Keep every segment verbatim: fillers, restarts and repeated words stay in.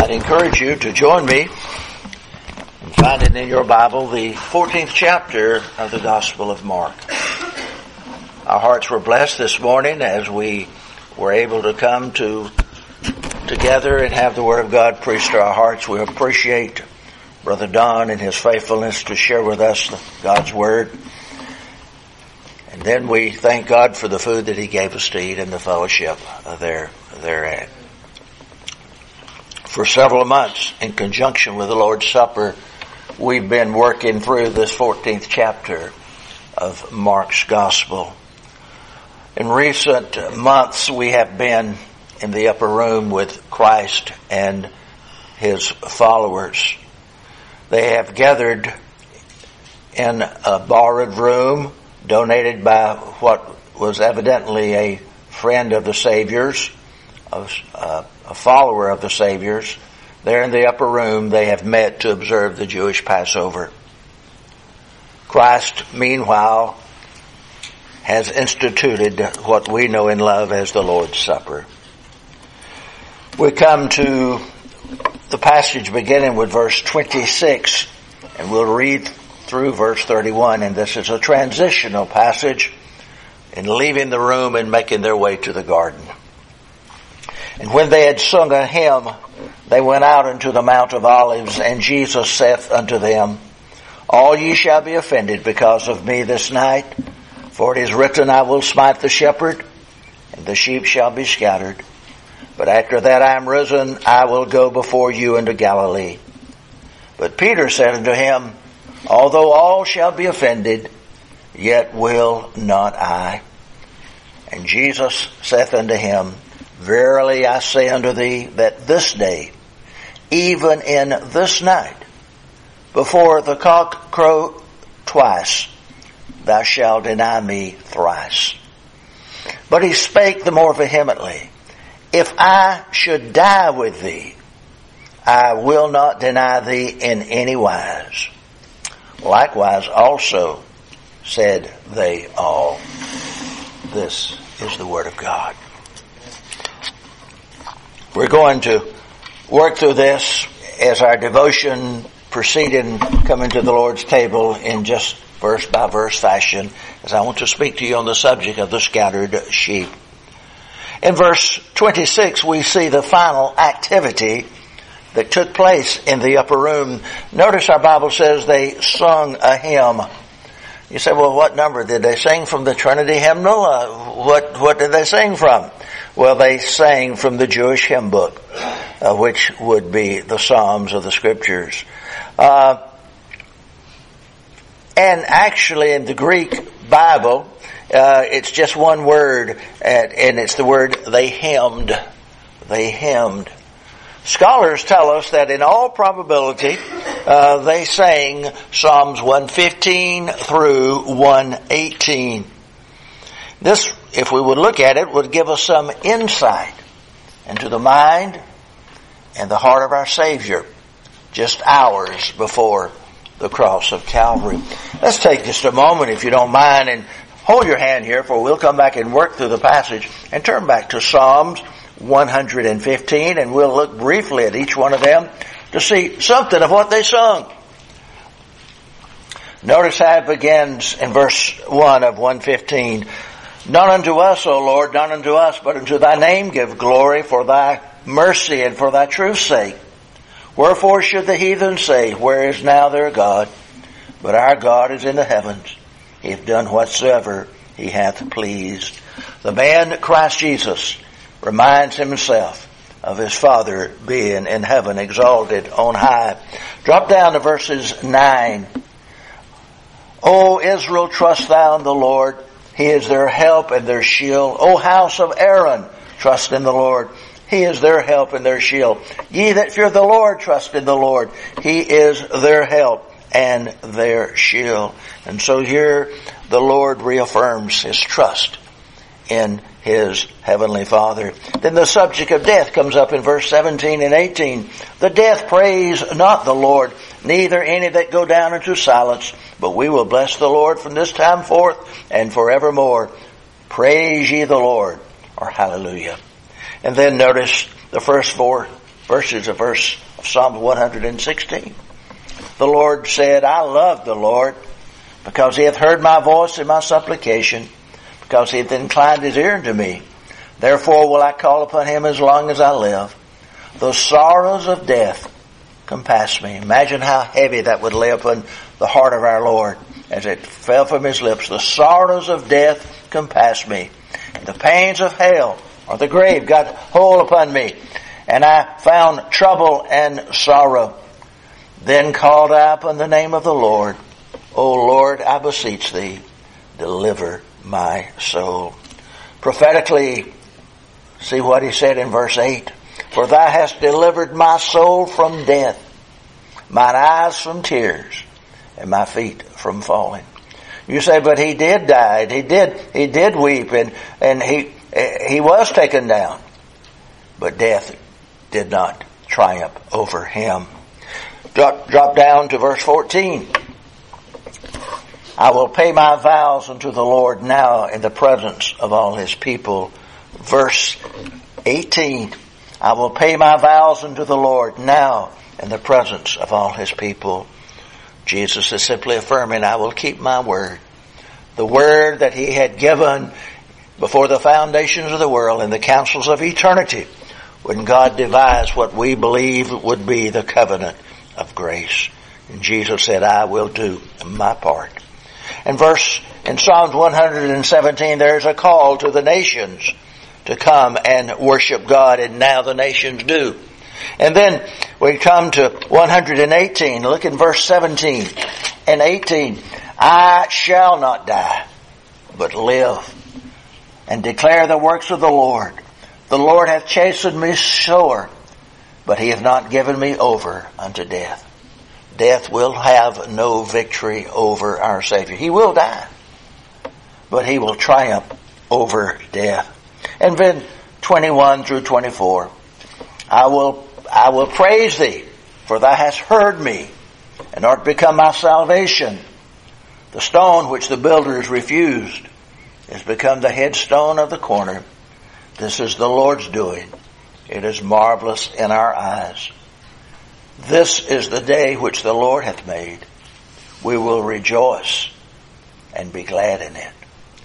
I'd encourage you to join me and find it in your Bible, the fourteenth chapter of the Gospel of Mark. Our hearts were blessed this morning as we were able to come to together and have the Word of God preached to our hearts. We appreciate Brother Don and his faithfulness to share with us God's Word. And then we thank God for the food that He gave us to eat and the fellowship there, thereat. For several months, in conjunction with the Lord's Supper, we've been working through this fourteenth chapter of Mark's Gospel. In recent months, we have been in the upper room with Christ and His followers. They have gathered in a borrowed room donated by what was evidently a friend of the Savior's, a, a follower of the Savior's. There in the upper room, they have met to observe the Jewish Passover. Christ, meanwhile, has instituted what we know and love as the Lord's Supper. We come to the passage beginning with verse twenty-six, and we'll read through verse thirty-one, and this is a transitional passage in leaving the room and making their way to the garden. And when they had sung a hymn, they went out into the Mount of Olives, and Jesus saith unto them, All ye shall be offended because of me this night, for it is written, I will smite the shepherd, and the sheep shall be scattered. But after that I am risen, I will go before you into Galilee. But Peter said unto him, Although all shall be offended, yet will not I. And Jesus saith unto him, Verily I say unto thee, that this day, even in this night, before the cock crow twice, thou shalt deny me thrice. But he spake the more vehemently, If I should die with thee, I will not deny thee in any wise. Likewise also said they all. This is the Word of God. We're going to work through this as our devotion proceeding, coming to the Lord's table in just verse by verse fashion, as I want to speak to you on the subject of the scattered sheep. In verse twenty-six, we see the final activity that took place in the upper room. Notice our Bible says they sung a hymn. You say, well, what number did they sing from? The Trinity hymnal? Uh, what, what did they sing from? Well, they sang from the Jewish hymn book, uh, which would be the Psalms of the Scriptures. Uh, and actually in the Greek Bible, uh, it's just one word, and, and it's the word they hymned. They hymned. Scholars tell us that in all probability, uh, they sang Psalms one fifteen through one eighteen. This, if we would look at it, would give us some insight into the mind and the heart of our Savior just hours before the cross of Calvary. Let's take just a moment, if you don't mind, and hold your hand here, for we'll come back and work through the passage and turn back to Psalms one fifteen, and we'll look briefly at each one of them to see something of what they sung. Notice how it begins in verse one of one fifteen. Not unto us, O Lord, not unto us, but unto thy name give glory for thy mercy and for thy truth's sake. Wherefore should the heathen say, Where is now their God? But our God is in the heavens. He hath done whatsoever he hath pleased. The man Christ Jesus reminds himself of his Father being in heaven, exalted on high. Drop down to verses nine. O Israel, trust thou in the Lord. He is their help and their shield. O house of Aaron, trust in the Lord. He is their help and their shield. Ye that fear the Lord, trust in the Lord. He is their help and their shield. And so here the Lord reaffirms his trust in his heavenly Father. Then the subject of death comes up in verse seventeen and eighteen. The death praise not the Lord, neither any that go down into silence, but we will bless the Lord from this time forth and forevermore. Praise ye the Lord, or hallelujah. And then notice the first four verses of verse of Psalm one hundred sixteen. The Lord said, I love the Lord, because he hath heard my voice and my supplication, because he hath inclined his ear unto me. Therefore will I call upon him as long as I live. The sorrows of death compass me. Imagine how heavy that would lay upon the heart of our Lord as it fell from his lips. The sorrows of death compass me. The pains of hell or the grave got hold upon me, and I found trouble and sorrow. Then called I upon the name of the Lord. O Lord, I beseech thee, deliver my soul. Prophetically, see what he said in verse eight. For thou hast delivered my soul from death, mine eyes from tears, and my feet from falling. You say, but he did die. He did, he did weep, and, and he, he was taken down. But death did not triumph over him. Drop, drop down to verse fourteen. I will pay my vows unto the Lord now in the presence of all his people. Verse eighteen. I will pay my vows unto the Lord now in the presence of all his people. Jesus is simply affirming, I will keep my word. The word that he had given before the foundations of the world and the councils of eternity, when God devised what we believe would be the covenant of grace. And Jesus said, I will do my part. In verse, in Psalms one hundred seventeen, there's a call to the nations to come and worship God, and now the nations do. And then we come to one hundred eighteen. Look in verse seventeen and eighteen. I shall not die, but live, and declare the works of the Lord. The Lord hath chastened me sore, but he hath not given me over unto death. Death will have no victory over our Savior. He will die, but he will triumph over death. And then twenty-one through twenty-four. I will, I will praise thee, for thou hast heard me, and art become my salvation. The stone which the builders refused is become the headstone of the corner. This is the Lord's doing. It is marvelous in our eyes. This is the day which the Lord hath made. We will rejoice and be glad in it.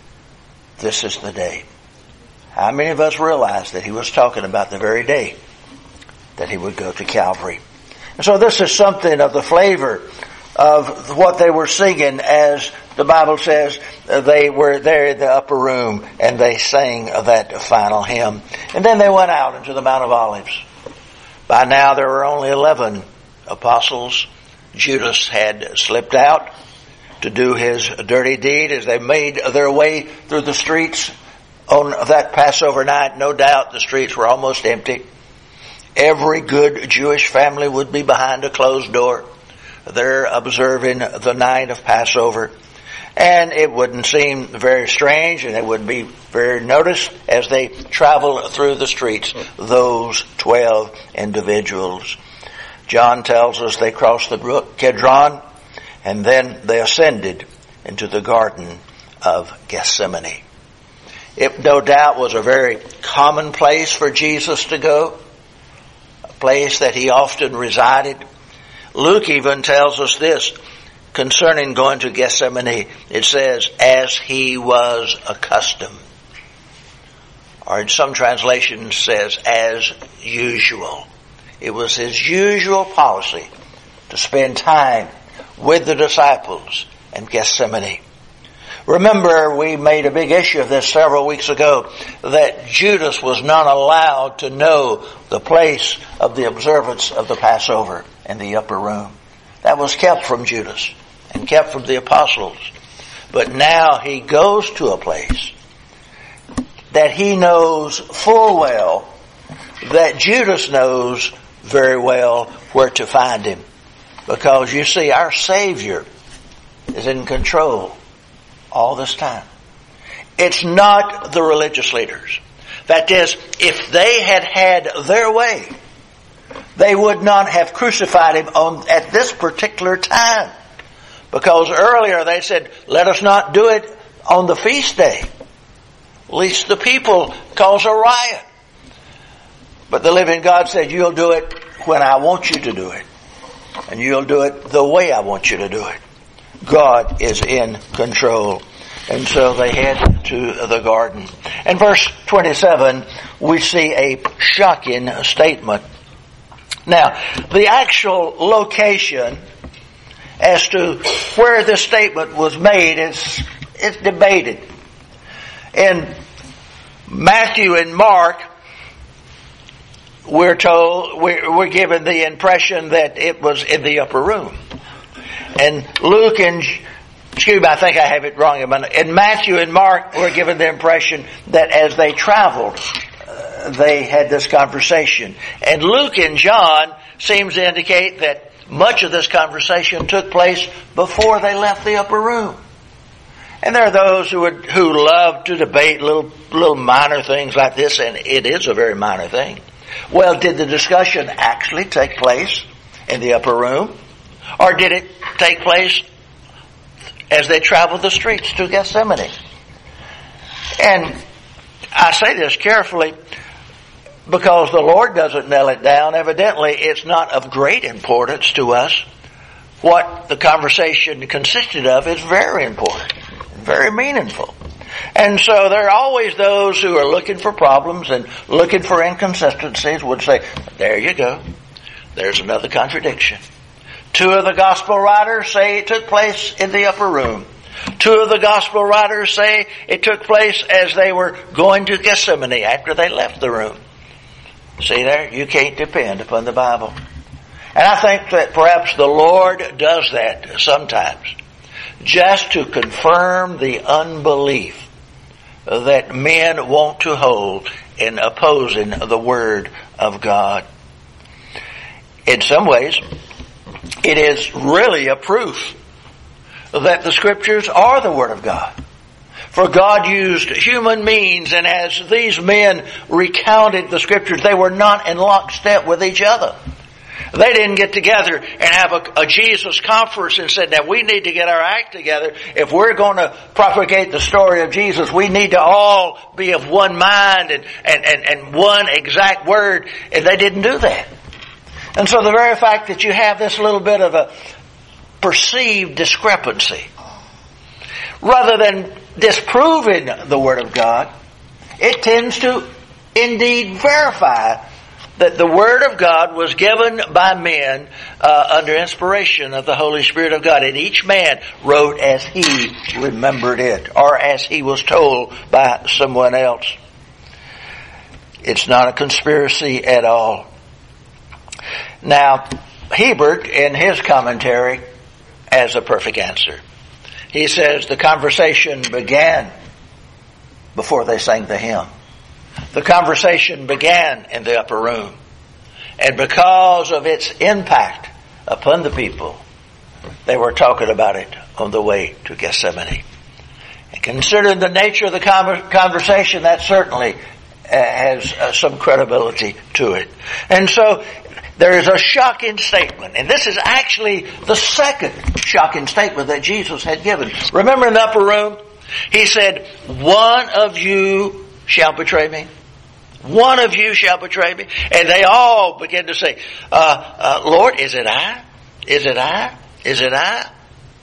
This is the day. How many of us realize that he was talking about the very day that he would go to Calvary? And so this is something of the flavor of what they were singing, as the Bible says they were there in the upper room and they sang that final hymn. And then they went out into the Mount of Olives. By now there were only eleven apostles. Judas had slipped out to do his dirty deed as they made their way through the streets on that Passover night. No doubt the streets were almost empty. Every good Jewish family would be behind a closed door. They're observing the night of Passover. And it wouldn't seem very strange, and it would be very noticed as they traveled through the streets, those twelve individuals. John tells us they crossed the brook Kidron, and then they ascended into the Garden of Gethsemane. It no doubt was a very common place for Jesus to go, a place that he often resided. Luke even tells us this concerning going to Gethsemane. It says, as he was accustomed. Or in some translations says, as usual. It was his usual policy to spend time with the disciples in Gethsemane. Remember, we made a big issue of this several weeks ago, that Judas was not allowed to know the place of the observance of the Passover in the upper room. That was kept from Judas and kept from the apostles. But now he goes to a place that he knows full well, that Judas knows very well where to find him. Because you see, our Savior is in control all this time. It's not the religious leaders. That is, if they had had their way, they would not have crucified him on at this particular time. Because earlier they said, let us not do it on the feast day, lest the people cause a riot. But the living God said, you'll do it when I want you to do it. And you'll do it the way I want you to do it. God is in control. And so they head to the garden. In verse twenty-seven, we see a shocking statement. Now, the actual location as to where this statement was made is, is debated. In Matthew and Mark, we're told, we're, we're given the impression that it was in the upper room. And Luke and, excuse me, I think I have it wrong. In Matthew and Mark, we're given the impression that as they traveled, uh, they had this conversation. And Luke and John seems to indicate that much of this conversation took place before they left the upper room. And there are those who would, who love to debate little, little minor things like this, and it is a very minor thing. Well, did the discussion actually take place in the upper room? Or did it take place as they traveled the streets to Gethsemane? And I say this carefully because the Lord doesn't nail it down. Evidently, it's not of great importance to us. What the conversation consisted of is very important, very meaningful. And so there are always those who are looking for problems and looking for inconsistencies would say, there you go. There's another contradiction. Two of the gospel writers say it took place in the upper room. Two of the gospel writers say it took place as they were going to Gethsemane after they left the room. See there? You can't depend upon the Bible. And I think that perhaps the Lord does that sometimes, just to confirm the unbelief that men want to hold in opposing the Word of God. In some ways, it is really a proof that the Scriptures are the Word of God. For God used human means, and as these men recounted the Scriptures, they were not in lockstep with each other. They didn't get together and have a, a Jesus conference and said, now we need to get our act together. If we're going to propagate the story of Jesus, we need to all be of one mind and, and, and, and one exact word. And they didn't do that. And so the very fact that you have this little bit of a perceived discrepancy, rather than disproving the Word of God, it tends to indeed verify that the Word of God was given by men uh, under inspiration of the Holy Spirit of God. And each man wrote as he remembered it, or as he was told by someone else. It's not a conspiracy at all. Now, Hebert, in his commentary, has a perfect answer. He says the conversation began before they sang the hymn. The conversation began in the upper room. And because of its impact upon the people, they were talking about it on the way to Gethsemane. And considering the nature of the conversation, that certainly has uh, some credibility to it. And so there is a shocking statement. And this is actually the second shocking statement that Jesus had given. Remember in the upper room, he said, one of you shall betray me. One of you shall betray me. And they all begin to say, uh, uh, Lord, is it I? Is it I? Is it I?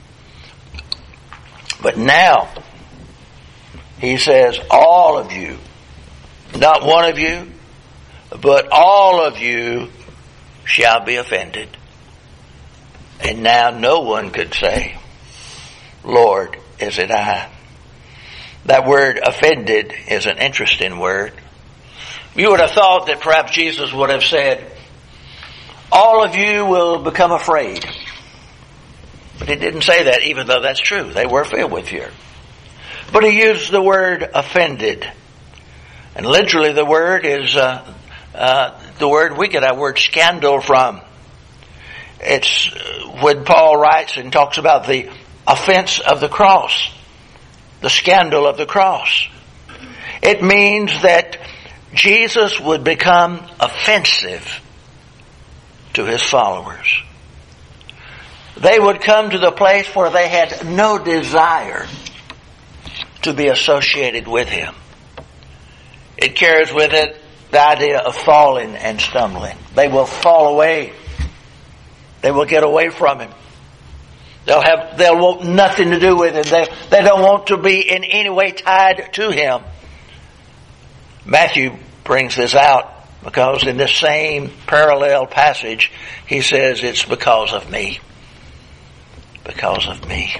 But now, he says, all of you, not one of you, but all of you shall be offended. And now no one could say, Lord, is it I? That word offended is an interesting word. You would have thought that perhaps Jesus would have said, all of you will become afraid. But he didn't say that, even though that's true. They were filled with fear. But he used the word offended. And literally the word is uh, uh, the word we get our word scandal from. It's when Paul writes and talks about the offense of the cross. The scandal of the cross. It means that Jesus would become offensive to his followers. They would come to the place where they had no desire to be associated with him. It carries with it the idea of falling and stumbling. They will fall away. They will get away from Him. They'll have, they'll want nothing to do with Him. They, they don't want to be in any way tied to Him. Matthew brings this out because in this same parallel passage, he says it's because of me. Because of me.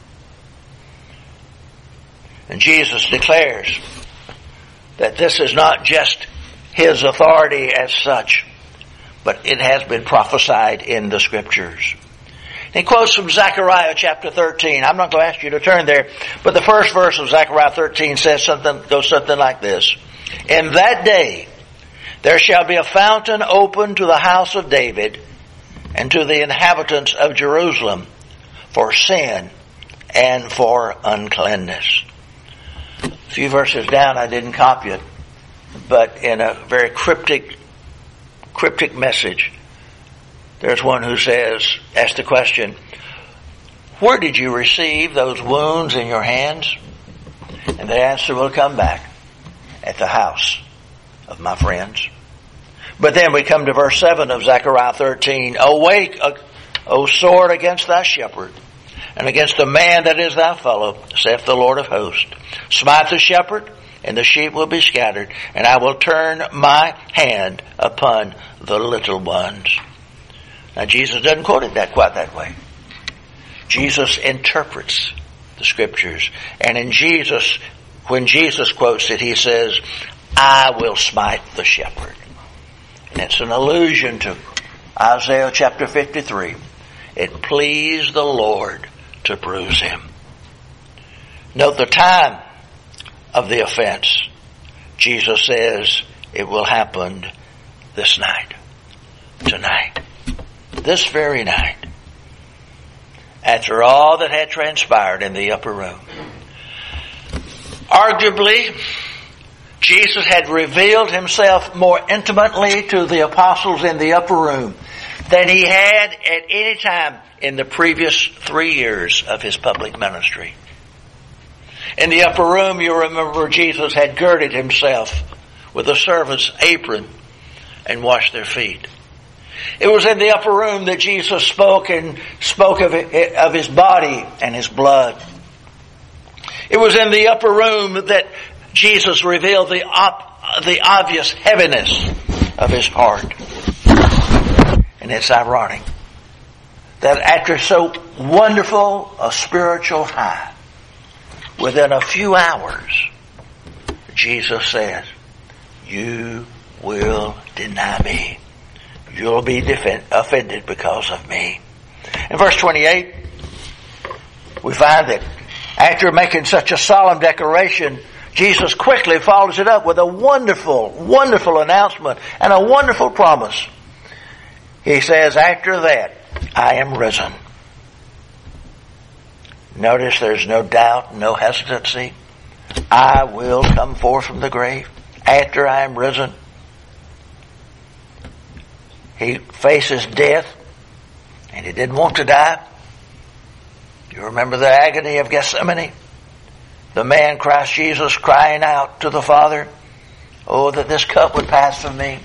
And Jesus declares that this is not just His authority as such, but it has been prophesied in the Scriptures. He quotes from Zechariah chapter thirteen. I'm not going to ask you to turn there, but the first verse of Zechariah thirteen says something, goes something like this. In that day, there shall be a fountain open to the house of David and to the inhabitants of Jerusalem for sin and for uncleanness. A few verses down, I didn't copy it, but in a very cryptic, cryptic message, there's one who says, ask the question, where did you receive those wounds in your hands? And the answer will come back, at the house of my friends. But then we come to verse seven of Zechariah thirteen. Awake, O sword, against thy shepherd, and against the man that is thy fellow, saith the Lord of hosts. Smite the shepherd, and the sheep will be scattered, and I will turn my hand upon the little ones. Now Jesus doesn't quote it that quite that way. Jesus interprets the Scriptures. And in Jesus, when Jesus quotes it, He says, I will smite the shepherd. And it's an allusion to Isaiah chapter fifty-three. It pleased the Lord to bruise him. Note the time of the offense. Jesus says it will happen this night. Tonight. This very night. After all that had transpired in the upper room. Arguably, Jesus had revealed Himself more intimately to the apostles in the upper room than He had at any time in the previous three years of His public ministry. In the upper room, you remember Jesus had girded Himself with a servant's apron and washed their feet. It was in the upper room that Jesus spoke and spoke of, it, of His body and His blood. It was in the upper room that Jesus revealed the, op, the obvious heaviness of His heart. And it's ironic that after so wonderful a spiritual high, within a few hours, Jesus says, you will deny me. You'll be defend, offended because of me. In verse twenty-eight, we find that after making such a solemn declaration, Jesus quickly follows it up with a wonderful, wonderful announcement and a wonderful promise. He says, after that, I am risen. Notice there's no doubt, no hesitancy. I will come forth from the grave after I am risen. He faces death, and He didn't want to die. You remember the agony of Gethsemane? The man, Christ Jesus, crying out to the Father, oh, that this cup would pass from me.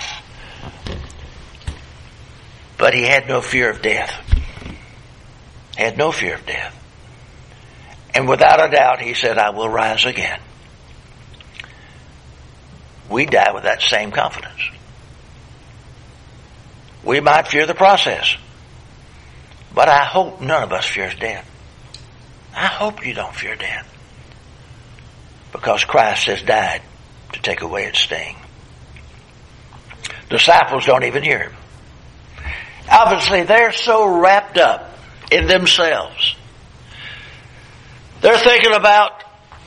But He had no fear of death. He had no fear of death. And without a doubt, He said, I will rise again. We die with that same confidence. We might fear the process, but I hope none of us fears death. I hope you don't fear death, because Christ has died to take away its sting. Disciples don't even hear Him. Obviously, they're so wrapped up in themselves. They're thinking about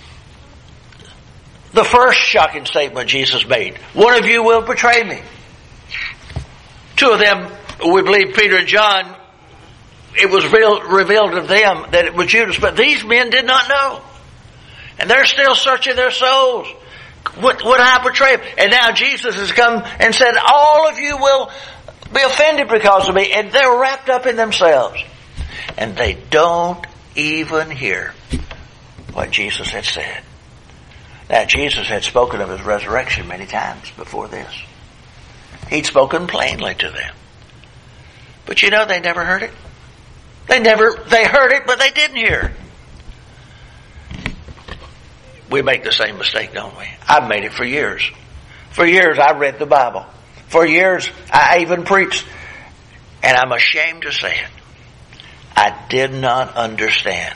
the first shocking statement Jesus made. One of you will betray me. Two of them, we believe Peter and John, it was revealed to them that it was Judas, but these men did not know. And they're still searching their souls. Would, would I betray him? And now Jesus has come and said, all of you will be offended because of me. And they're wrapped up in themselves. And they don't even hear what Jesus had said. Now, Jesus had spoken of his resurrection many times before this. He'd spoken plainly to them. But you know, they never heard it. They never, they heard it, but they didn't hear it. We make the same mistake, don't we? I've made it for years. For years, I read the Bible. For years, I even preached. And I'm ashamed to say it. I did not understand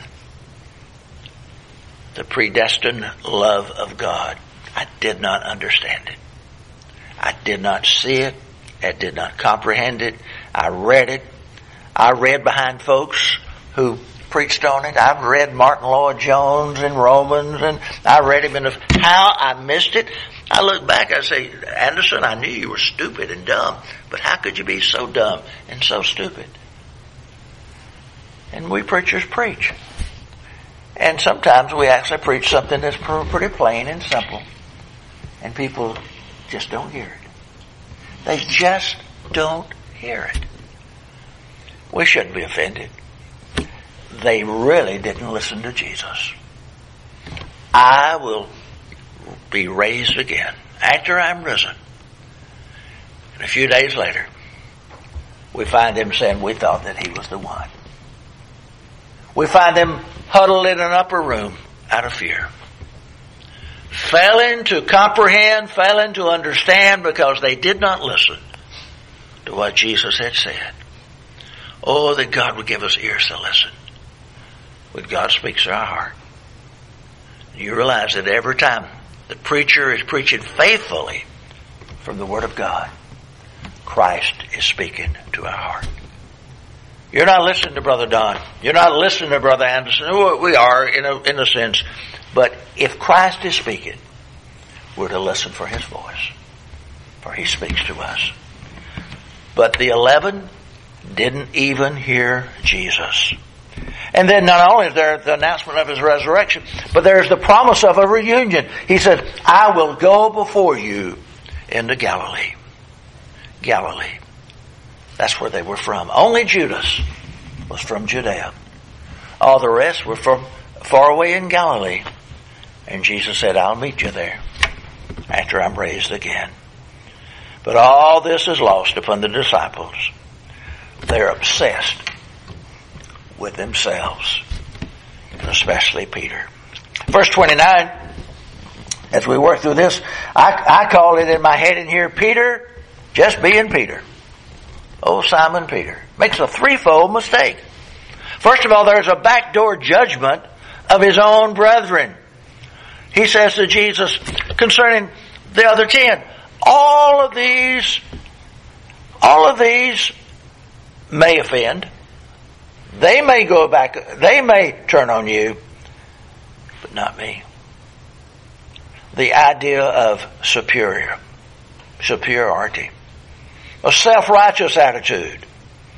the predestined love of God. I did not understand it. I did not see it. I did not comprehend it. I read it. I read behind folks who preached on it. I've read Martin Lloyd-Jones in Romans, and I read him in the, how I missed it. I look back, I say, Anderson, I knew you were stupid and dumb, but how could you be so dumb and so stupid? And we preachers preach. And sometimes we actually preach something that's pretty plain and simple. And people just don't hear it. They just don't hear it. We shouldn't be offended. They really didn't listen to Jesus. I will be raised again after I'm risen. And a few days later, we find them saying we thought that he was the one. We find them huddled in an upper room out of fear. Failing to comprehend, failing to understand because they did not listen to what Jesus had said. Oh, that God would give us ears to listen when God speaks to our heart. You realize that every time the preacher is preaching faithfully from the Word of God, Christ is speaking to our heart. You're not listening to Brother Don. You're not listening to Brother Anderson. We are, in a, in a sense. But if Christ is speaking, we're to listen for His voice. For He speaks to us. But the eleven didn't even hear Jesus. And then not only is there the announcement of His resurrection, but there's the promise of a reunion. He said, I will go before you into Galilee. Galilee. That's where they were from. Only Judas was from Judea. All the rest were from far away in Galilee. And Jesus said, I'll meet you there after I'm raised again. But all this is lost upon the disciples. They're obsessed with themselves, and especially Peter. Verse twenty-nine, as we work through this, I, I call it in my head in here, Peter just being Peter. Oh, Simon Peter makes a threefold mistake. First of all, there's a backdoor judgment of his own brethren. He says to Jesus concerning the other ten, all of these, all of these may offend. They may go back, they may turn on you, but not me. The idea of superior, superiority. A self-righteous attitude.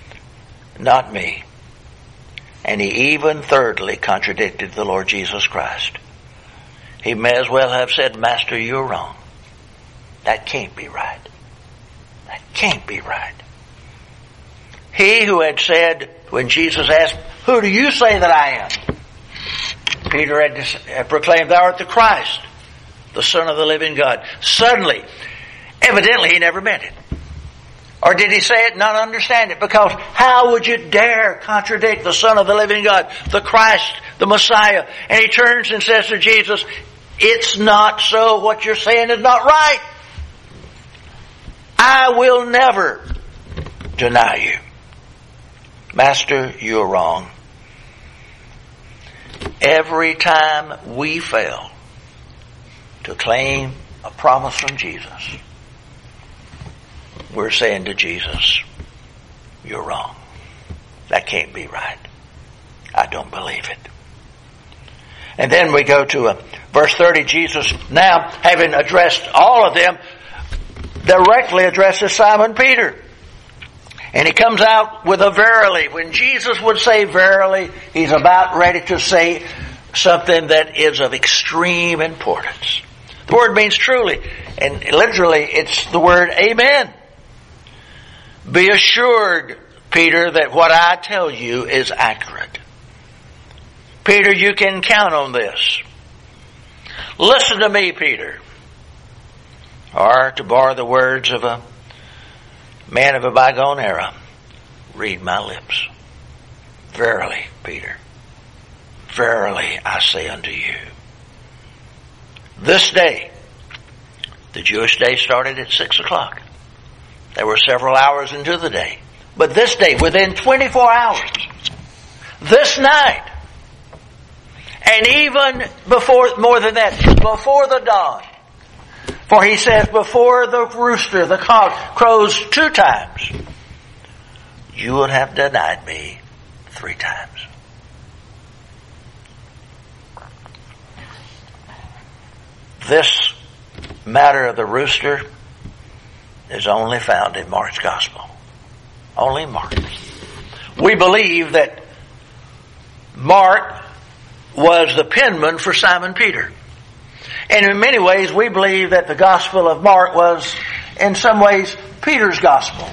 Not me. And he even thirdly contradicted the Lord Jesus Christ. He may as well have said, Master, you're wrong. That can't be right. That can't be right. He who had said, when Jesus asked, who do you say that I am? Peter had, had proclaimed, thou art the Christ, the Son of the living God. Suddenly, evidently he never meant it. Or did he say it, not understand it? Because how would you dare contradict the Son of the living God, the Christ, the Messiah? And he turns and says to Jesus, it's not so. What you're saying is not right. I will never deny you. Master, you're wrong. Every time we fail to claim a promise from Jesus, we're saying to Jesus, you're wrong. That can't be right. I don't believe it. And then we go to uh, verse thirty. Jesus, now having addressed all of them, directly addresses Simon Peter. And he comes out with a verily. When Jesus would say verily, he's about ready to say something that is of extreme importance. The word means truly, and literally it's the word amen. Be assured, Peter, that what I tell you is accurate. Peter, you can count on this. Listen to me, Peter. Or, to borrow the words of a man of a bygone era, read my lips. Verily, Peter, verily I say unto you, this day, the Jewish day started at six o'clock. There were several hours into the day. But this day, within twenty-four hours, this night, and even before, more than that, before the dawn, for he says, before the rooster, the cock, crows two times, you would have denied me three times. This matter of the rooster is only found in Mark's Gospel. Only Mark. We believe that Mark was the penman for Simon Peter. And in many ways, we believe that the Gospel of Mark was, in some ways, Peter's Gospel.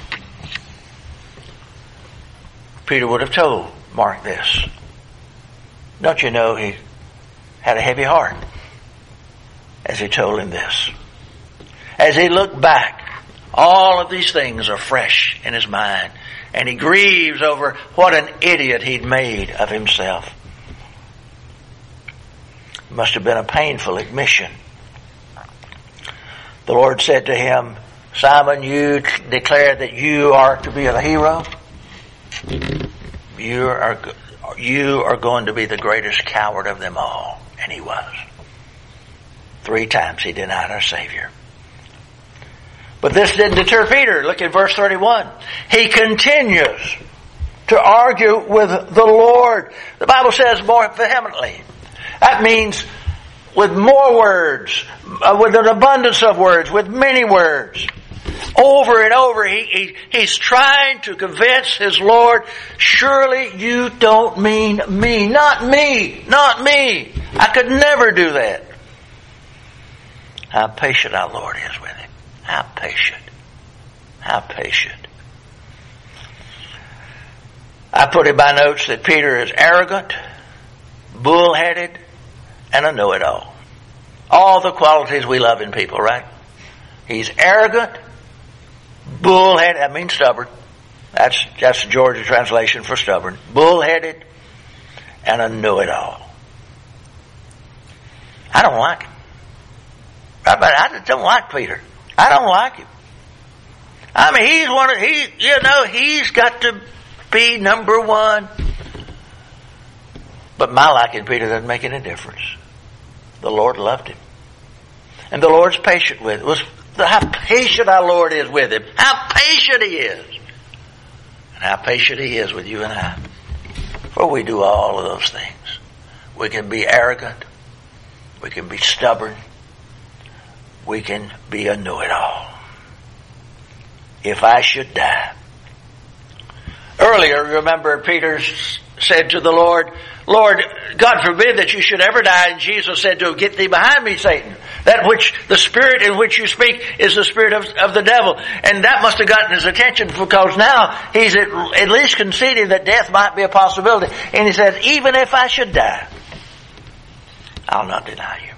Peter would have told Mark this. Don't you know he had a heavy heart as he told him this? As he looked back, all of these things are fresh in his mind, and he grieves over what an idiot he'd made of himself. It must have been a painful admission. The Lord said to him, Simon, you declare that you are to be a hero. You are, you are going to be the greatest coward of them all. And he was. Three times he denied our Savior. But this didn't deter Peter. Look at verse thirty-one. He continues to argue with the Lord. The Bible says more vehemently. That means with more words, uh, with an abundance of words, with many words. Over and over, he, he he's trying to convince his Lord, surely you don't mean me. Not me. Not me. I could never do that. How patient our Lord is with him. How patient. How patient. I put in my notes that Peter is arrogant, bullheaded, and a know-it-all. All the qualities we love in people, right? He's arrogant, bullheaded, that means stubborn. That's, that's the Georgia translation for stubborn. Bullheaded, and a know-it-all. I don't like him. I, I don't like Peter. I don't like him. I mean, he's one of, he, you know, he's got to be number one. But my liking Peter doesn't make any difference. The Lord loved him. And the Lord's patient with him. How patient our Lord is with him. How patient he is. And how patient he is with you and I. For we do all of those things. We can be arrogant. We can be stubborn. We can be a know-it-all. If I should die. Earlier, remember, Peter said to the Lord, Lord, God forbid that you should ever die. And Jesus said to him, get thee behind me, Satan. That which, the spirit in which you speak is the spirit of, of the devil. And that must have gotten his attention, because now he's at, at least conceding that death might be a possibility. And he says, even if I should die, I'll not deny you.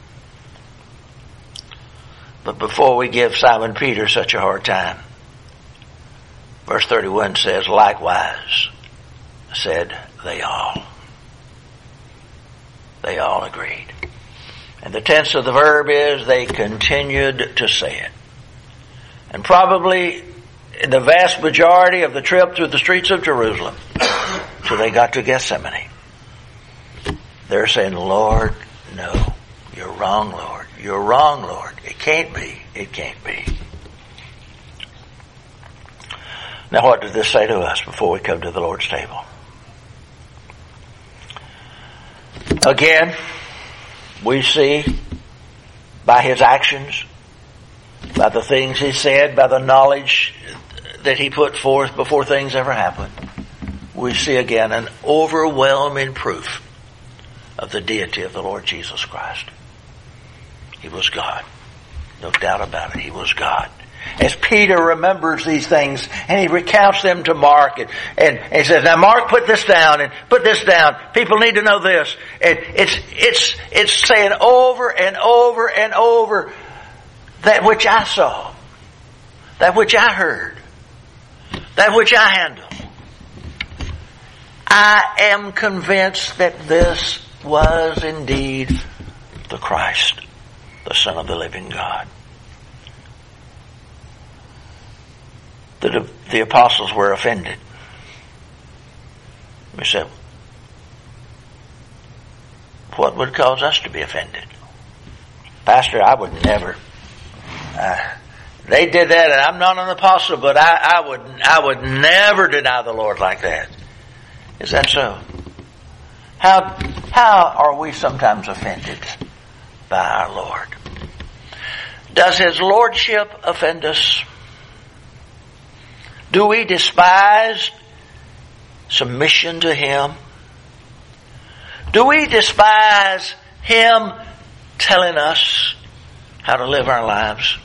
But before we give Simon Peter such a hard time, verse thirty-one says, likewise said they all. They all agreed. And the tense of the verb is they continued to say it. And probably in the vast majority of the trip through the streets of Jerusalem, till they got to Gethsemane, they're saying, Lord, no, you're wrong, Lord. You're wrong, Lord. It can't be. It can't be. Now, what does this say to us before we come to the Lord's table? Again, we see by his actions, by the things he said, by the knowledge that he put forth before things ever happened, we see again an overwhelming proof of the deity of the Lord Jesus Christ. He was God. No doubt about it. He was God. As Peter remembers these things and he recounts them to Mark and, and, and he says, now Mark, put this down and put this down. People need to know this. And it's, it's, it's saying over and over and over that which I saw, that which I heard, that which I handled. I am convinced that this was indeed the Christ, the Son of the living God. The, the apostles were offended. We said, what would cause us to be offended? Pastor, I would never. Uh, they did that, and I'm not an apostle, but I, I would I would never deny the Lord like that. Is that so? How how are we sometimes offended by our Lord? Does His Lordship offend us? Do we despise submission to Him? Do we despise Him telling us how to live our lives?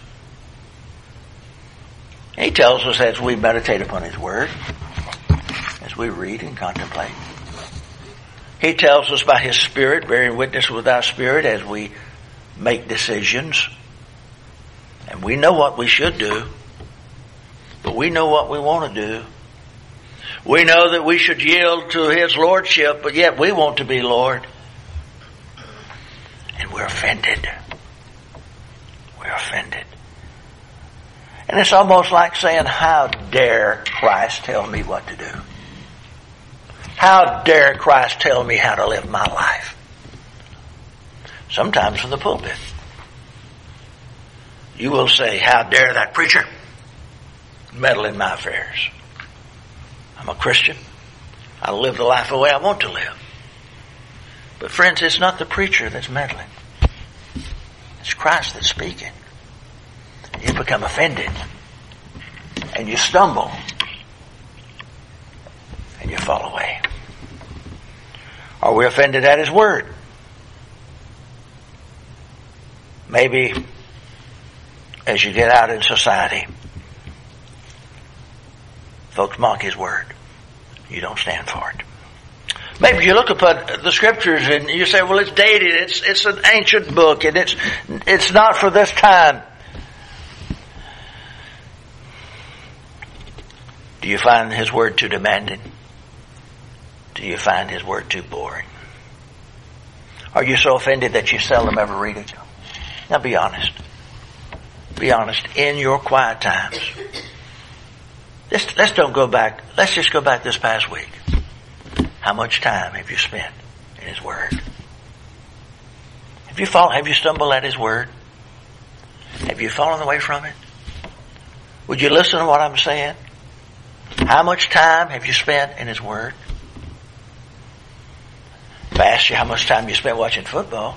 He tells us as we meditate upon His Word, as we read and contemplate. He tells us by His Spirit, bearing witness with our spirit as we make decisions. And we know what we should do, but we know what we want to do. We know that we should yield to His Lordship, but yet we want to be Lord. And we're offended. We're offended. And it's almost like saying, how dare Christ tell me what to do? How dare Christ tell me how to live my life? Sometimes from the pulpit. You will say, how dare that preacher meddle in my affairs? I'm a Christian. I live the life the way I want to live. But friends, it's not the preacher that's meddling. It's Christ that's speaking. You become offended. And you stumble. And you fall away. Are we offended at His Word? Maybe as you get out in society, folks mock His Word. You don't stand for it. Maybe you look upon the Scriptures and you say, well, it's dated. It's, it's an ancient book and it's, it's not for this time. Do you find His Word too demanding? Do you find His Word too boring? Are you so offended that you seldom ever read it? Now be honest. Be honest. In your quiet times. Let's, let's don't go back. Let's just go back this past week. How much time have you spent in His Word? Have you fall, have you stumbled at His Word? Have you fallen away from it? Would you listen to what I'm saying? How much time have you spent in His Word? If I asked you how much time you spent watching football,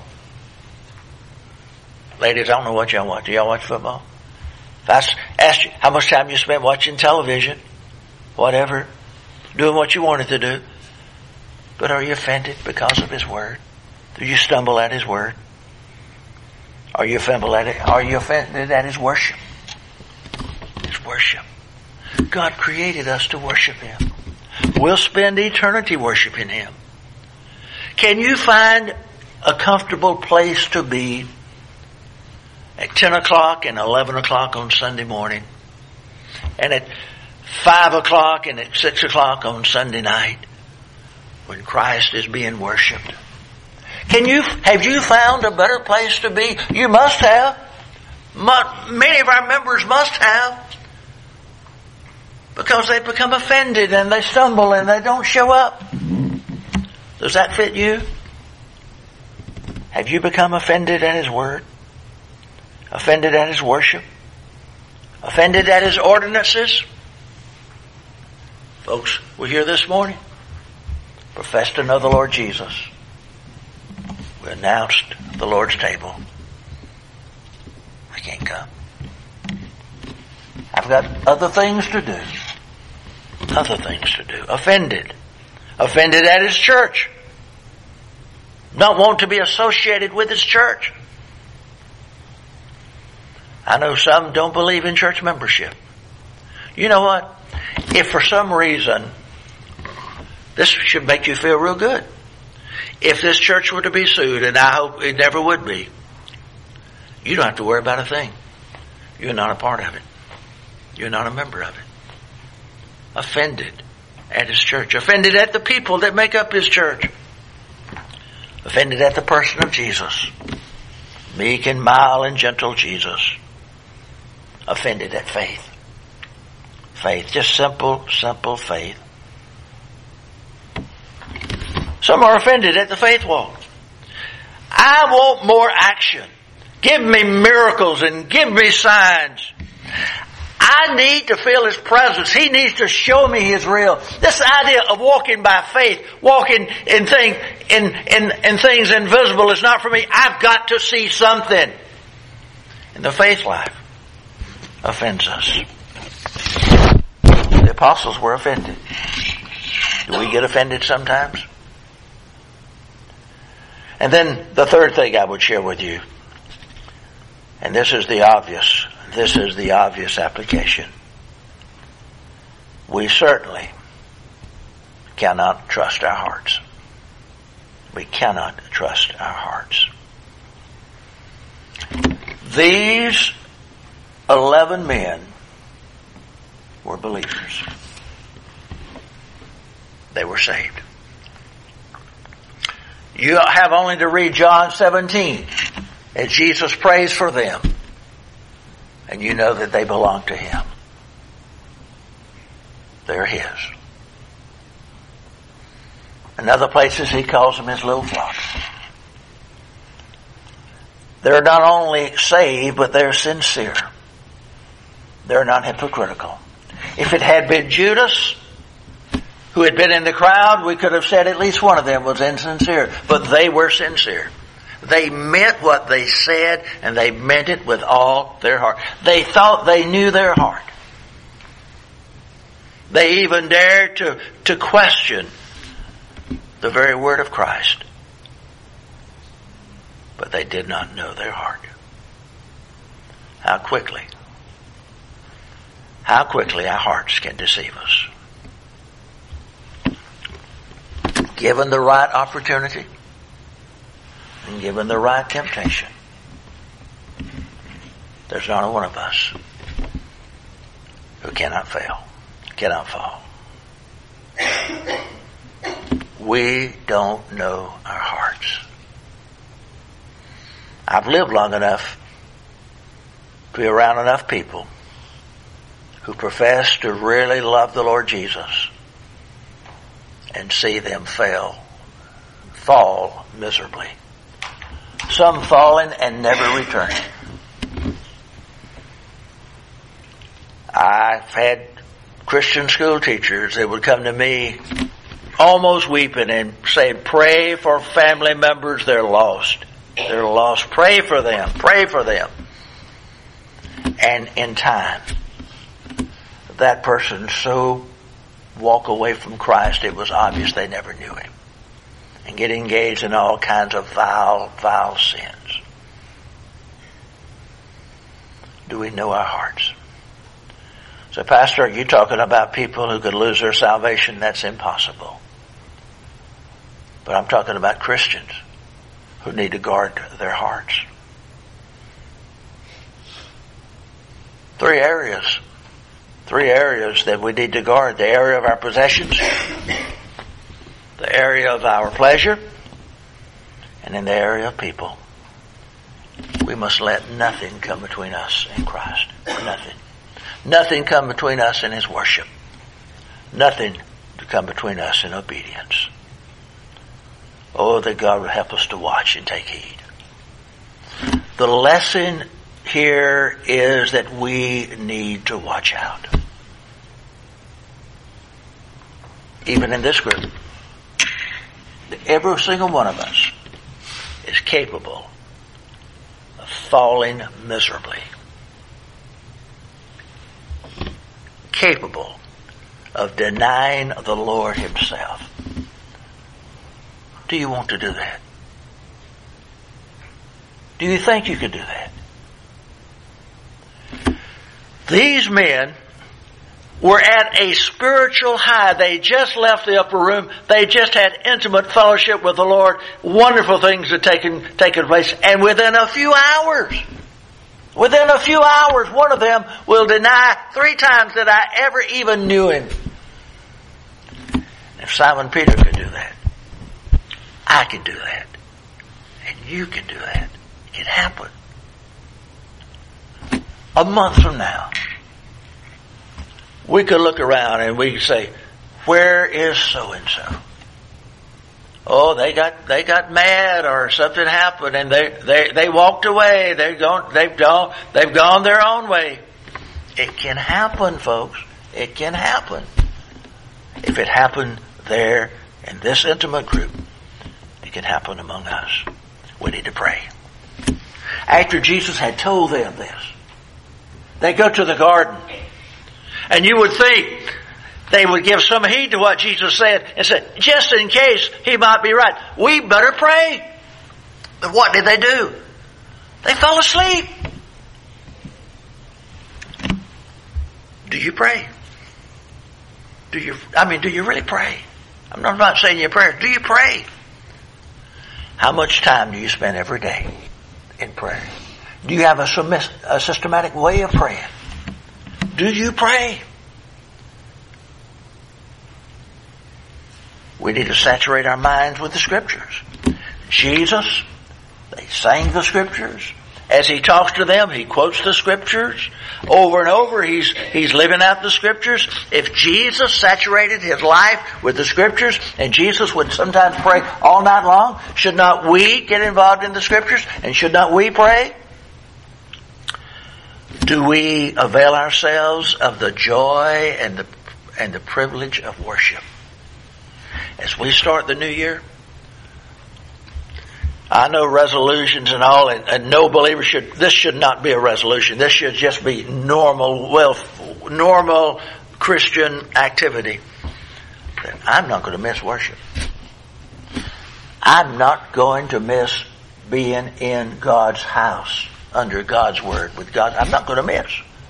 ladies, I don't know what y'all watch. Do y'all watch football? If I asked you how much time you spent watching television, whatever, doing what you wanted to do, but are you offended because of His Word? Do you stumble at His Word? Are you offended at it? Are you offended at His worship? His worship. God created us to worship Him. We'll spend eternity worshiping Him. Can you find a comfortable place to be at ten o'clock and eleven o'clock on Sunday morning, and at five o'clock and at six o'clock on Sunday night when Christ is being worshipped? Can you, have you found a better place to be? You must have. Many of our members must have. Because they become offended and they stumble and they don't show up. Does that fit you? Have you become offended at His Word? Offended at His worship? Offended at His ordinances? Folks, we're here this morning. Profess to know the Lord Jesus. We announced the Lord's table. I can't come. I've got other things to do. Other things to do. Offended. Offended at His church. Don't want to be associated with His church. I know some don't believe in church membership. You know what? If for some reason, this should make you feel real good. If this church were to be sued, and I hope it never would be, you don't have to worry about a thing. You're not a part of it. You're not a member of it. Offended at his church. Offended at the people that make up his church. Offended at the person of Jesus. Meek and mild and gentle Jesus. Offended at faith. Faith. Just simple, simple faith. Some are offended at the faith walk. I want more action. Give me miracles and give me signs. I need to feel His presence. He needs to show me He's real. This idea of walking by faith, walking in, thing, in, in, in things invisible is not for me. I've got to see something. And the faith life offends us. The apostles were offended. Do we get offended sometimes? And then the third thing I would share with you, and this is the obvious, this is the obvious application. We certainly cannot trust our hearts. We cannot trust our hearts. These eleven men were believers. They were saved. You have only to read John seventeen as Jesus prays for them, and you know that they belong to Him. They're His. In other places He calls them His little flock. They're not only saved, but they're sincere. They're not hypocritical. If it had been Judas who had been in the crowd, we could have said at least one of them was insincere. But they were sincere. They meant what they said, and they meant it with all their heart. They thought they knew their heart. They even dared to, to question the very word of Christ. But they did not know their heart. How quickly, how quickly our hearts can deceive us. Given the right opportunity and given the right temptation, there's not a one of us who cannot fail, cannot fall. We don't know our hearts. I've lived long enough to be around enough people who profess to really love the Lord Jesus and see them fail, fall miserably. Some falling and never returning. I've had Christian school teachers that would come to me almost weeping and say, pray for family members, they're lost. They're lost. Pray for them. Pray for them. And in time, that person so walk away from Christ, it was obvious they never knew Him. And get engaged in all kinds of vile, vile sins. Do we know our hearts? So, Pastor, are you talking about people who could lose their salvation? That's impossible. But I'm talking about Christians who need to guard their hearts. Three areas. Three areas that we need to guard. The area of our possessions, the area of our pleasure, and in the area of people. We must let nothing come between us and Christ. Nothing. Nothing come between us and His worship. Nothing to come between us and obedience. Oh, that God would help us to watch and take heed. The lesson here is that we need to watch out. Even in this group, every single one of us is capable of falling miserably. Capable of denying the Lord Himself. Do you want to do that? Do you think you could do that? These men were at a spiritual high. They just left the upper room. They just had intimate fellowship with the Lord. Wonderful things had taken, taken place. And within a few hours, within a few hours, one of them will deny three times that I ever even knew him. If Simon Peter could do that, I could do that. And you can do that. It can happen. A month from now, we could look around and we could say, where is so-and-so? Oh, they got, they got mad or something happened and they, they, they walked away. They're gone, they've gone, they've gone their own way. It can happen, folks. It can happen. If it happened there in this intimate group, it can happen among us. We need to pray. After Jesus had told them this, they go to the garden. And you would think they would give some heed to what Jesus said and said, just in case he might be right, we better pray. But what did they do? They fell asleep. Do you pray? Do you, I mean, do you really pray? I'm not, I'm not saying you pray. Do you pray? How much time do you spend every day in prayer? Do you have a, a systematic way of praying? Do you pray? We need to saturate our minds with the Scriptures. Jesus, they sang the Scriptures. As he talks to them, he quotes the Scriptures. Over and over, he's, he's living out the Scriptures. If Jesus saturated his life with the Scriptures, and Jesus would sometimes pray all night long, should not we get involved in the Scriptures? And should not we pray? Do we avail ourselves of the joy and the, and the privilege of worship? As we start the new year, I know resolutions and all, and, and no believer should, this should not be a resolution. This should just be normal, well, normal Christian activity. I'm not going to miss worship. I'm not going to miss being in God's house, under God's Word, with God. I'm not going to miss.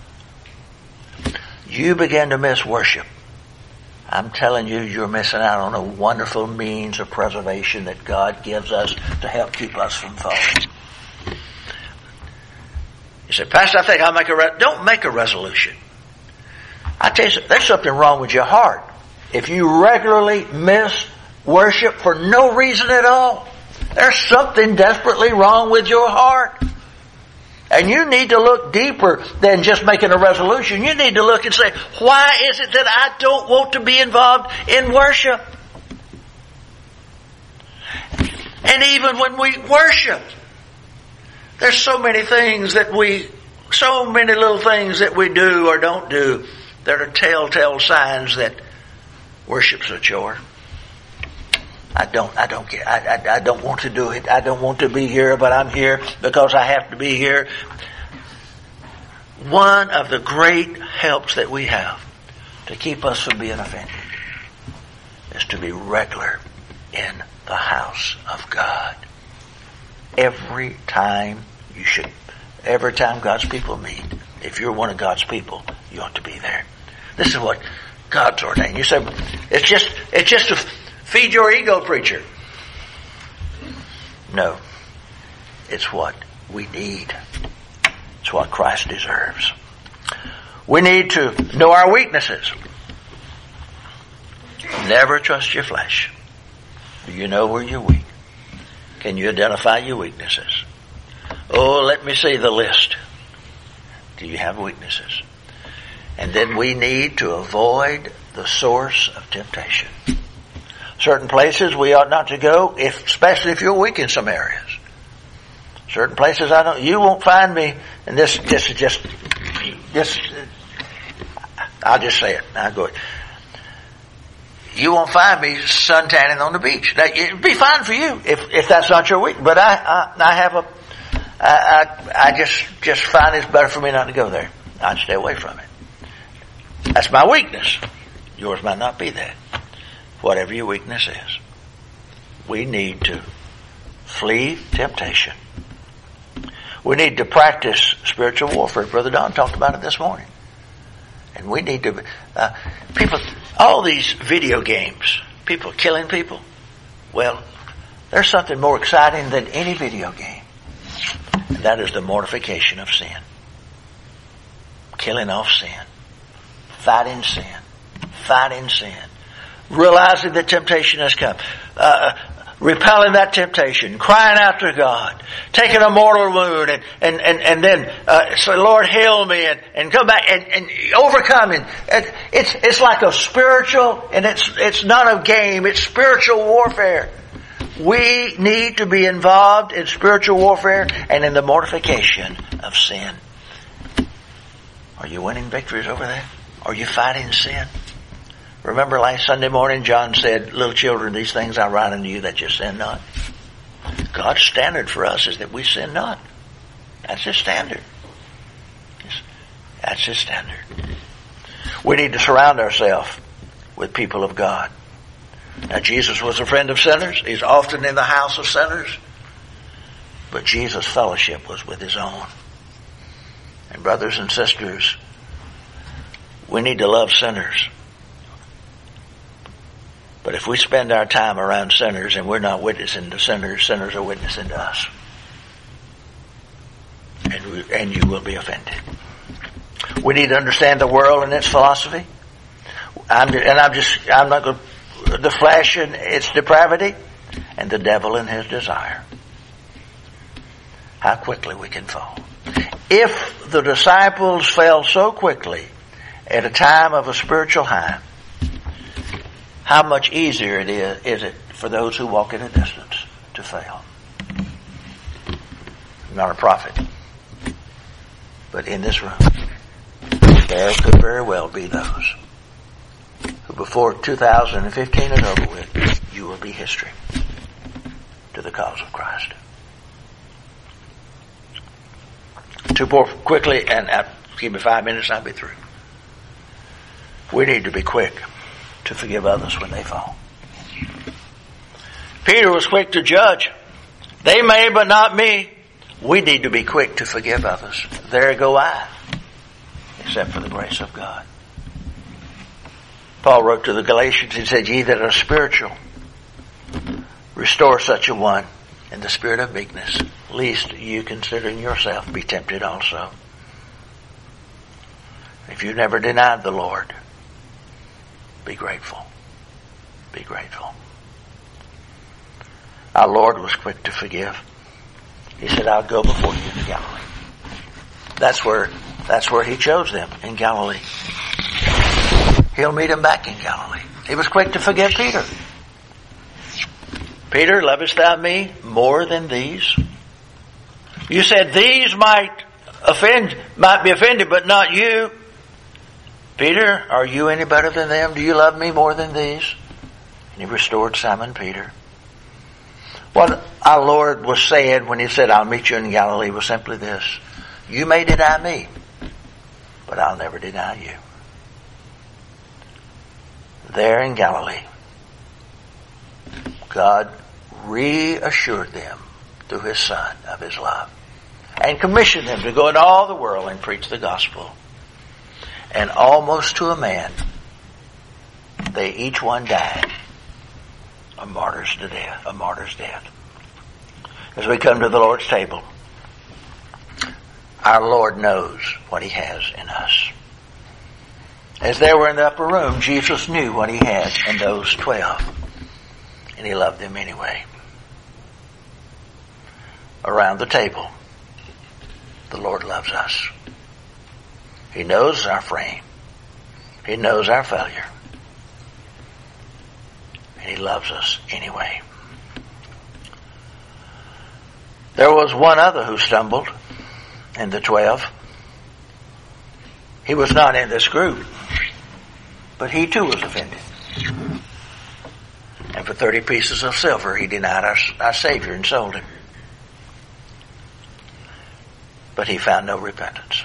You begin to miss worship, I'm telling you, you're missing out on a wonderful means of preservation that God gives us to help keep us from falling. You say, Pastor, I think I'll make a re-. Don't make a resolution. I tell you, there's something wrong with your heart. If you regularly miss worship for no reason at all, there's something desperately wrong with your heart. And you need to look deeper than just making a resolution. You need to look and say, why is it that I don't want to be involved in worship? And even when we worship, there's so many things that we, so many little things that we do or don't do that are telltale signs that worship's a chore. I don't, I don't get, I, I, I don't want to do it. I don't want to be here, but I'm here because I have to be here. One of the great helps that we have to keep us from being offended is to be regular in the house of God. Every time you should, every time God's people meet, if you're one of God's people, you ought to be there. This is what God's ordained. You say, it's just, it's just a, feed your ego, preacher. No. It's what we need. It's what Christ deserves. We need to know our weaknesses. Never trust your flesh. Do you know where you're weak? Can you identify your weaknesses? Oh, let me see the list. Do you have weaknesses? And then we need to avoid the source of temptation. Certain places we ought not to go, if, especially if you're weak in some areas. Certain places I don't, you won't find me, and this, this is just, this, I'll just say it. I'll go. You won't find me suntanning on the beach. That, it'd be fine for you if, if that's not your weak. But I, I, I have a, I, I, I just, just find it's better for me not to go there. I'd stay away from it. That's my weakness. Yours might not be that. Whatever your weakness is, we need to flee temptation. We need to practice spiritual warfare. Brother Don talked about it this morning. And we need to, uh, people, all these video games, people killing people. Well, there's something more exciting than any video game. And that is the mortification of sin. Killing off sin. Fighting sin. Fighting sin. Realizing that temptation has come. Uh, repelling that temptation. Crying out to God. Taking a mortal wound and, and, and, and then uh, say, Lord, heal me and, and come back and, and overcoming. And it's, it's like a spiritual, and it's, it's not a game, it's spiritual warfare. We need to be involved in spiritual warfare and in the mortification of sin. Are you winning victories over that? Are you fighting sin? Remember last Sunday morning John said, little children, these things I write unto you that you sin not. God's standard for us is that we sin not. That's His standard. That's His standard. We need to surround ourselves with people of God. Now Jesus was a friend of sinners. He's often in the house of sinners. But Jesus' fellowship was with His own. And brothers and sisters, we need to love sinners. But if we spend our time around sinners and we're not witnessing to sinners, sinners are witnessing to us. And, we, and you will be offended. We need to understand the world and its philosophy. I'm, and I'm just, I'm not going to, the flesh and its depravity, and the devil and his desire. How quickly we can fall. If the disciples fell so quickly at a time of a spiritual high, how much easier it is, is it for those who walk in a distance to fail? I'm not a prophet, but in this room, there could very well be those who before two thousand fifteen is over with, you will be history to the cause of Christ. Two more quickly, and uh, give me five minutes and I'll be through. We need to be quick to forgive others when they fall. Peter was quick to judge. They may, but not me. We need to be quick to forgive others. There go I, except for the grace of God. Paul wrote to the Galatians, he said, ye that are spiritual, restore such a one in the spirit of meekness, lest you, considering yourself, be tempted also. If you've never denied the Lord, be grateful. Be grateful. Our Lord was quick to forgive. He said, I'll go before you to Galilee. That's where, that's where He chose them, in Galilee. He'll meet them back in Galilee. He was quick to forgive Peter. Peter, lovest thou me more than these? You said these might offend, might be offended, but not you. Peter, are you any better than them? Do you love me more than these? And He restored Simon Peter. What our Lord was saying when He said, I'll meet you in Galilee, was simply this. You may deny me, but I'll never deny you. There in Galilee, God reassured them through His Son of His love and commissioned them to go into all the world and preach the gospel. And almost to a man, they each one died a martyr's death, a martyr's death. As we come to the Lord's table, our Lord knows what He has in us. As they were in the upper room, Jesus knew what He had in those twelve. And He loved them anyway. Around the table, the Lord loves us. He knows our frame. He knows our failure. And He loves us anyway. There was one other who stumbled in the twelve. He was not in this group, but he too was offended. And for thirty pieces of silver, he denied our, our Savior and sold Him. But he found no repentance.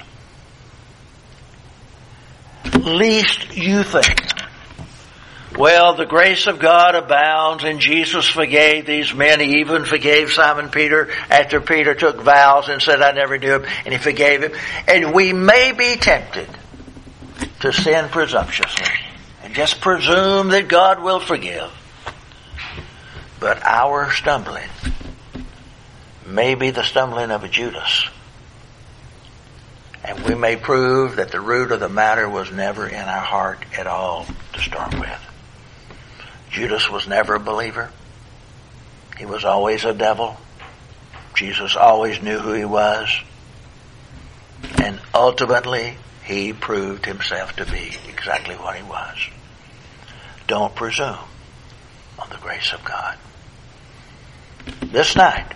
Least you think, well, the grace of God abounds and Jesus forgave these men. He even forgave Simon Peter after Peter took vows and said, I never knew him, and He forgave him. And we may be tempted to sin presumptuously and just presume that God will forgive. But our stumbling may be the stumbling of a Judas. And we may prove that the root of the matter was never in our heart at all to start with. Judas was never a believer. He was always a devil. Jesus always knew who he was. And ultimately, he proved himself to be exactly what he was. Don't presume on the grace of God. This night,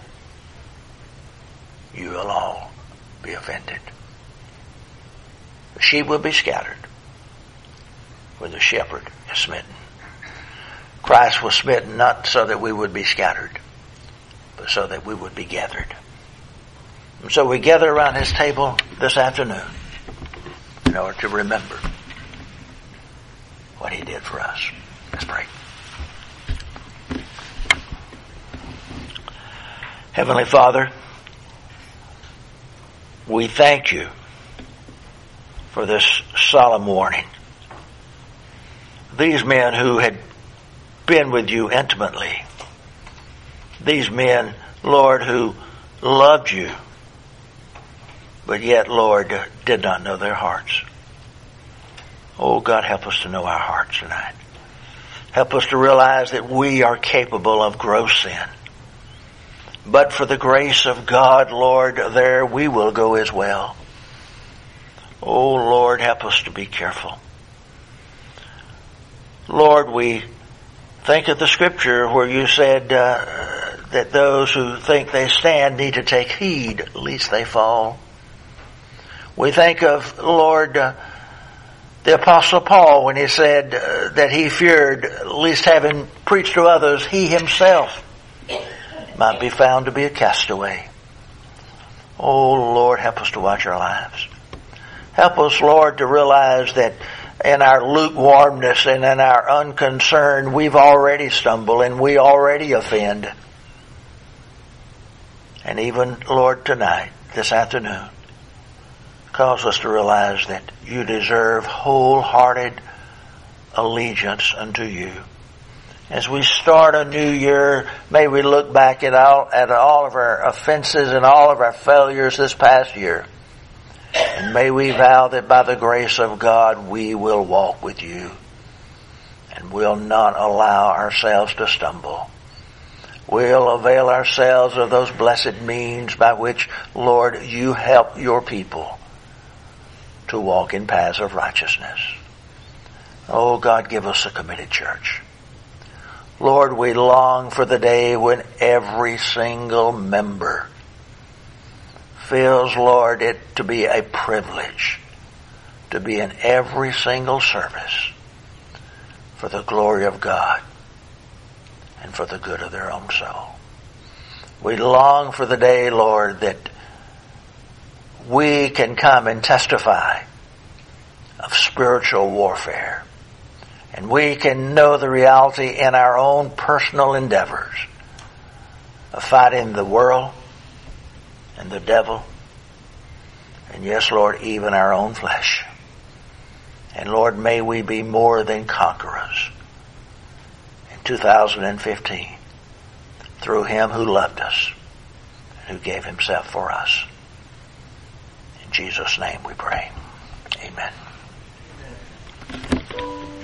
you will all be offended. The sheep will be scattered where the shepherd is smitten. Christ was smitten not so that we would be scattered, but so that we would be gathered. And so we gather around his table this afternoon in order to remember what he did for us. Let's pray. Heavenly Father, we thank you for this solemn warning. These men who had been with you intimately, these men, Lord, who loved you, but yet, Lord, did not know their hearts. Oh, God, help us to know our hearts tonight. Help us to realize that we are capable of gross sin. But for the grace of God, Lord, there we will go as well. Oh, Lord, help us to be careful. Lord, we think of the scripture where you said uh, that those who think they stand need to take heed lest they fall. We think of, Lord, uh, the Apostle Paul when he said uh, that he feared lest having preached to others, he himself might be found to be a castaway. Oh, Lord, help us to watch our lives. Help us, Lord, to realize that in our lukewarmness and in our unconcern, we've already stumbled and we already offend. And even, Lord, tonight, this afternoon, cause us to realize that you deserve wholehearted allegiance unto you. As we start a new year, may we look back at all, at all of our offenses and all of our failures this past year. And may we vow that by the grace of God we will walk with you and will not allow ourselves to stumble. We'll avail ourselves of those blessed means by which, Lord, you help your people to walk in paths of righteousness. Oh, God, give us a committed church. Lord, we long for the day when every single member feels, Lord, it to be a privilege to be in every single service for the glory of God and for the good of their own soul. We long for the day, Lord, that we can come and testify of spiritual warfare. And we can know the reality in our own personal endeavors of fighting the world and the devil. And yes, Lord, even our own flesh. And Lord, may we be more than conquerors in two thousand fifteen through him who loved us and who gave himself for us. In Jesus' name we pray. Amen.